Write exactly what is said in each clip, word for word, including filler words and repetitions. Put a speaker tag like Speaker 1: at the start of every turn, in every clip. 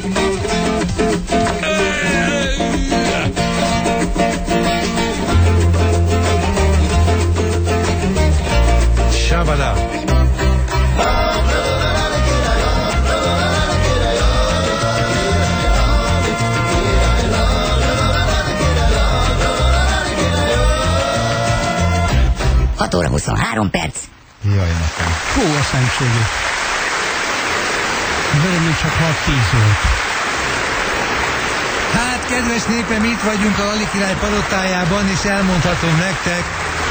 Speaker 1: Shabada.
Speaker 2: hat óra huszonhárom perc.
Speaker 3: Jaj, nekem.
Speaker 4: Hú, a szentségét. Velem még csak hat-tíz volt.
Speaker 1: Hát, kedves népem, itt vagyunk a Lali király palotájában, és elmondhatom nektek,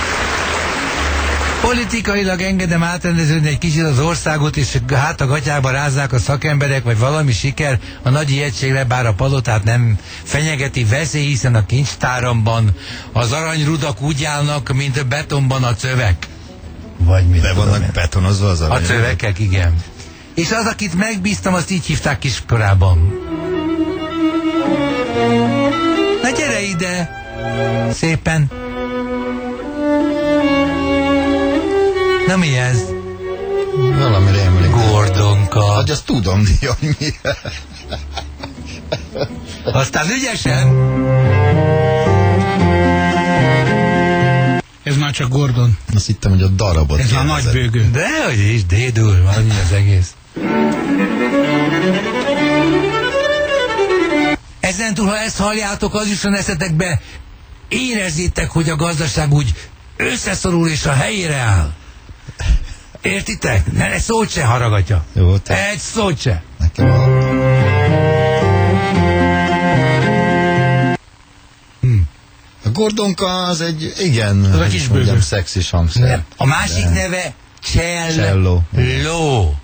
Speaker 1: politikailag engedem átrendeződni egy kicsit az országot, és hát a gatyába rázzák a szakemberek, vagy valami siker a nagy ijegységre, bár a palotát nem fenyegeti veszély, hiszen a kincstáramban az aranyrudak úgy állnak, mint a betonban a cövek. Vagy mit
Speaker 3: De vannak betonozva az aranyrudak?
Speaker 1: A cövekek, igen. És az, akit megbíztam, azt így hívták kiskorában. Na gyere ide! Szépen! Na mi ez?
Speaker 3: Valamire emlékszem.
Speaker 1: Gordonka.
Speaker 3: Hogy azt tudom, hogy mi.
Speaker 1: Aztán ügyesen.
Speaker 4: Ez már csak Gordon.
Speaker 3: Azt hittem, hogy a darabot
Speaker 4: Ez már nagy bőgő.
Speaker 1: Dehogy is, dédul, annyi az egész. Ezentúl, ha ezt halljátok, az jusson eszetekbe, érezzétek, hogy a gazdaság úgy összeszorul és a helyére áll. Értitek? Ne, egy szót se haragatja.
Speaker 3: Jó, te.
Speaker 1: Egy szót se.
Speaker 3: Nekem a...
Speaker 1: Hm.
Speaker 3: A Gordonka az egy, igen,
Speaker 4: az a
Speaker 3: hogy
Speaker 4: kis
Speaker 3: mondjam,
Speaker 4: bőgő.
Speaker 3: szexis hangszer.
Speaker 1: Nem. A másik
Speaker 3: De...
Speaker 1: neve Cello.
Speaker 3: Cello.
Speaker 1: Ló.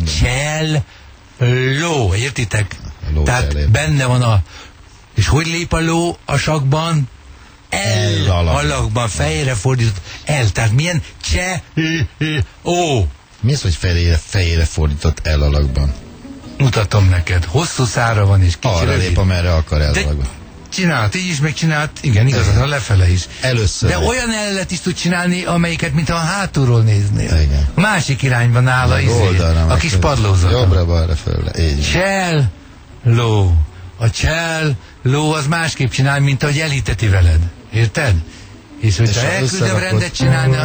Speaker 1: Cello. Értitek?
Speaker 3: Ló
Speaker 1: Tehát
Speaker 3: cello.
Speaker 1: benne van a... És hogy lép a ló a sakban? El alakban, fejére fordított el. Tehát milyen cse, ó.
Speaker 3: Mi az, hogy fejére, fejére fordított el alakban?
Speaker 1: Mutatom neked. Hosszú szára van és kicsi
Speaker 3: Arra
Speaker 1: rövid.
Speaker 3: lép, amerre akar el
Speaker 1: De
Speaker 3: alakban.
Speaker 1: csinált, így is megcsinált. Igen, igazán, a lefele is.
Speaker 3: Először.
Speaker 1: De olyan ellet is tud csinálni, amelyiket, mint a hátulról néznél.
Speaker 3: Igen.
Speaker 1: A másik irányban áll a izé,
Speaker 3: Oldalra
Speaker 1: a kis padlózat.
Speaker 3: Jobbra-balra föl. Így.
Speaker 1: Csel, ló. A csel, ló az másképp csinál, mint ahogy elhiteti veled. Érted? És hogyha
Speaker 3: És
Speaker 1: elküldöm
Speaker 3: összerakod...
Speaker 1: rendet csinálni...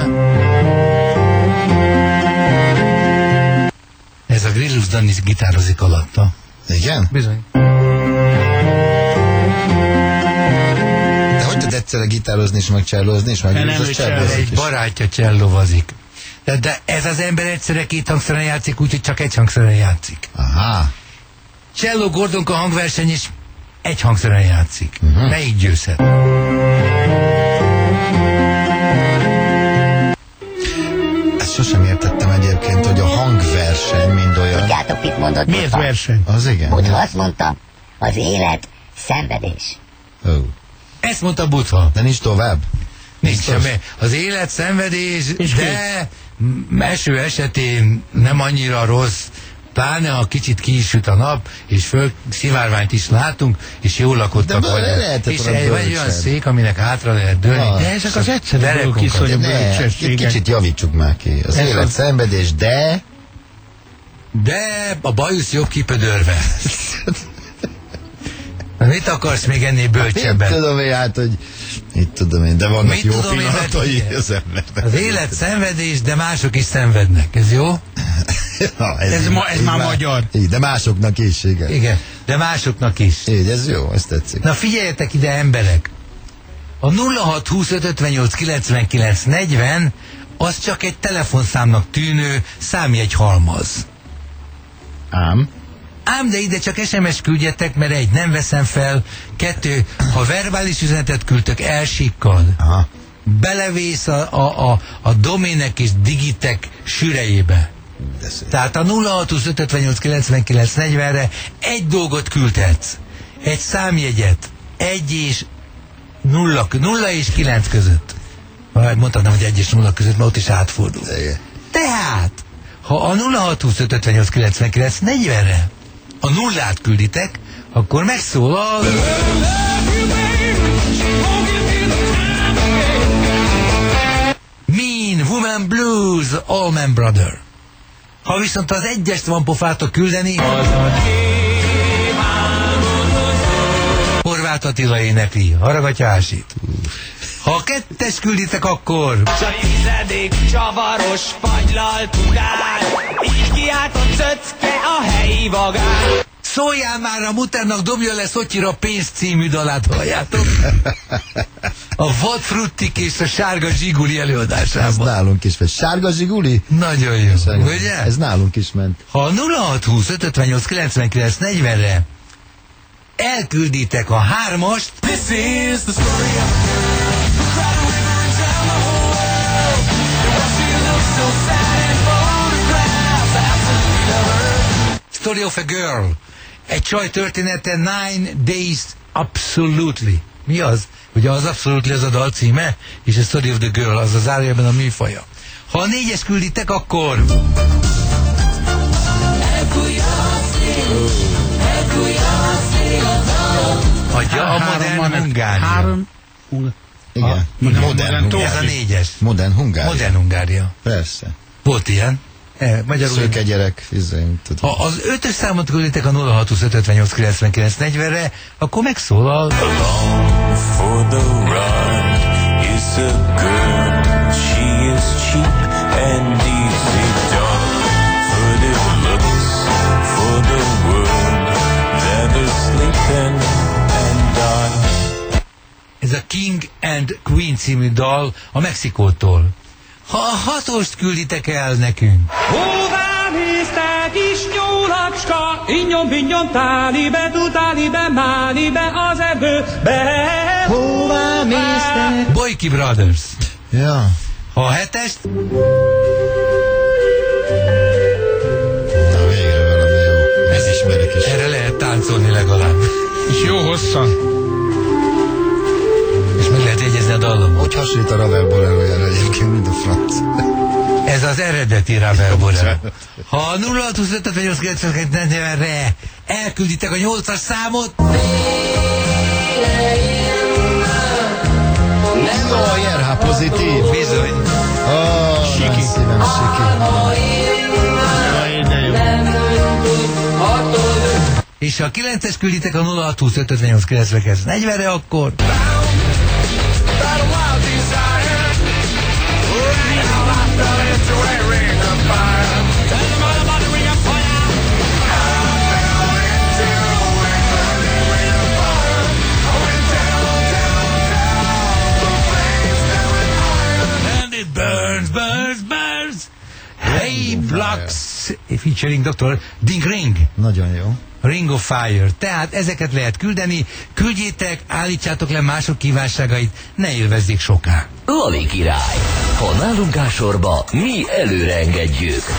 Speaker 1: Ez a Grillus Dani gitározik alatta.
Speaker 3: Igen?
Speaker 1: Bizony.
Speaker 3: De hogy tud egyszerre gitározni és meg csellozni és meg
Speaker 4: Nem,
Speaker 3: Grillus
Speaker 4: nem,
Speaker 3: az
Speaker 4: hogy
Speaker 3: csellozik
Speaker 1: Egy
Speaker 3: is.
Speaker 1: barátja csellovazik. De, de ez az ember egyszerre két hangszeren játszik, úgyhogy csak egy hangszeren játszik.
Speaker 3: Aha.
Speaker 1: Cello Gordonka hangverseny is egy hangszeren játszik. Uh-huh. Melyik győzhet?
Speaker 3: Ezt sosem értettem egyébként, hogy a hangverseny mind olyan.
Speaker 2: Tudjátok, mit mondott
Speaker 4: Mi ez
Speaker 2: Buddha?
Speaker 4: verseny?
Speaker 3: Az igen.
Speaker 2: Buddha azt mondta, az élet szenvedés.
Speaker 3: Ó.
Speaker 1: Ezt mondta Buddha.
Speaker 3: De nincs tovább.
Speaker 1: Nincs
Speaker 3: Biztos?
Speaker 1: semmi. Az élet szenvedés,
Speaker 4: És
Speaker 1: de m- eső esetén nem annyira rossz, pláne ha kicsit ki is süt a nap, és föl szivárványt is látunk, és jól lakottak
Speaker 3: De le
Speaker 1: vagyunk.
Speaker 3: lehetett
Speaker 1: És
Speaker 3: volna
Speaker 1: egy, vagy olyan
Speaker 3: bölcsen.
Speaker 1: szék, aminek hátra lehet dőlni.
Speaker 3: Ah.
Speaker 4: De ezek az egyszerű dolgok
Speaker 1: Derekunkat.
Speaker 4: is, hogy a
Speaker 3: Ne,
Speaker 4: bölcsesség.
Speaker 3: egy kicsit javítsuk már ki. Az
Speaker 1: Ez
Speaker 3: élet
Speaker 1: az-
Speaker 3: szenvedés, de...
Speaker 1: De a bajusz jobb kipödörve. Mit akarsz még ennél
Speaker 3: Mit
Speaker 1: bölcsebben?
Speaker 3: tudom én, hát, hogy... Mit tudom én, de vannak
Speaker 1: Mit
Speaker 3: jó
Speaker 1: tudom én,
Speaker 3: pillanatai
Speaker 1: mert-
Speaker 3: az embernek.
Speaker 1: Az élet szenvedés, de mások is szenvednek. Ez jó?
Speaker 3: Na,
Speaker 4: Ez
Speaker 3: így-
Speaker 4: ma- ez
Speaker 3: így
Speaker 4: már magyar.
Speaker 3: Így, de másoknak is, igen.
Speaker 1: Igen, de másoknak is.
Speaker 3: Így, ez jó, ez tetszik.
Speaker 1: Na figyeljetek ide, emberek! A nulla hat huszonöt ötvennyolc kilencvenkilenc negyven az csak egy telefonszámnak tűnő számjegy halmaz.
Speaker 3: Ám?
Speaker 1: Ám de ide csak es em es küldjetek, mert egy, nem veszem fel, kettő, ha verbális üzenetet küldtök, elsikkad.
Speaker 3: Aha.
Speaker 1: Belevész a, a, a, a domének és digitek sürejébe.
Speaker 3: De szép.
Speaker 1: Tehát a nulla hat huszonöt ötvennyolc kilencvenkilenc negyvenre egy dolgot küldhetsz. Egy számjegyet. Egy és nulla, nulla és kilenc között. Majd mondhatnám, hogy egy és nulla között, mert ott is átfordul.
Speaker 3: Igen.
Speaker 1: Tehát, ha a nulla hat huszonöt ötvennyolc kilencvenkilenc negyvenre a nullát külditek, akkor megszólal... Mean Woman Blues, Allman Brother. Ha viszont az egyest van pofátok küldeni... Az a Horváth Attila énekli, Haraghatja Ásit. Ha a kettes külditek, akkor...
Speaker 5: S a tizedik csavaros fagylalt ugál, így kiáltott Cöcke a helyi vagál.
Speaker 1: Szóljál már a Muternak, dobja le Szotyira pénzt című dalát, halljátok? A Vadfruttik és a Sárga Zsiguli
Speaker 3: Ez
Speaker 1: előadásában.
Speaker 3: nálunk is ment. Sárga zsiguli?
Speaker 1: Nagyon jó, ugye?
Speaker 3: Ez nálunk is ment.
Speaker 1: Ha a nulla hat húsz öt ötvennyolc kilencvenkilenc negyvenre elkülditek a hármast,
Speaker 5: This is the story of a girl who cried a river and drowned the whole world. And while she looked so sad in photographs, I absolutely love her.
Speaker 1: Story of a Girl. Egy csaj története, Nine Days Absolutely. Mi az? Ugye az Absolutely az a dal címe, és a Story of the Girl az az zárójelben a műfaja. Ha a négyes külditek, akkor... Adja a modern Hungária.
Speaker 4: Három. Hungária.
Speaker 3: Igen.
Speaker 4: A-
Speaker 3: Modern,
Speaker 4: modern
Speaker 3: Hungária.
Speaker 1: Ez a négyes.
Speaker 3: Modern Hungária.
Speaker 1: Modern Hungária.
Speaker 3: Persze.
Speaker 1: Volt ilyen. E, magyarul...
Speaker 3: Szőke gyerek, izén, tudom.
Speaker 1: Ha az ötös számot külditek a nulla hat húsz öt ötvennyolc kilencvenkilenc negyvenre, akkor megszólal...
Speaker 6: For the ride is a girl, she is cheap and easy done. For the looks, for the world, never sleeping and die.
Speaker 1: Ez a King and Queen című dal a Mexikótól. Ha a hatost külditek el nekünk,
Speaker 5: Hová mész te kis nyúlacska, innyom-binnyom tálibe, tutálibe, málibe az erdőbe. Hová mész te?
Speaker 1: Boyki Brothers.
Speaker 3: Ja.
Speaker 1: Ha a hetest,
Speaker 3: Na végre valami jó. Ez ismerik is.
Speaker 1: erre lehet táncolni legalább.
Speaker 4: És jó hosszan.
Speaker 1: És meg lehet jegyezni a dallamot.
Speaker 3: Hogy hasonlít a Ravel Bolerójára egyébként, mint a franc.
Speaker 1: Ez az eredeti Ravel Borel. Ha a nulla hat húsz öt ötvennyolc kilencvenkilenc negyvenre elkülditek a nyolcas számot,
Speaker 3: Ó, er há pozitív.
Speaker 1: bizony.
Speaker 3: Ó, nagy szívem, Siki.
Speaker 4: Jaj, de jó.
Speaker 1: És ha a kilences külditek a nulla hat húsz öt ötvennyolc kilencvenkilenc negyvenre, akkor... And it burns, burns, burns. Hey, Blocks, featuring doktor Ding Ring.
Speaker 3: Nagyon jó.
Speaker 1: Ring of Fire. Tehát ezeket lehet küldeni, küldjétek, állítsátok le mások kívánságait, ne élvezzék soká.
Speaker 7: Lali király. Ha nálunk áll sorba, mi előre engedjük.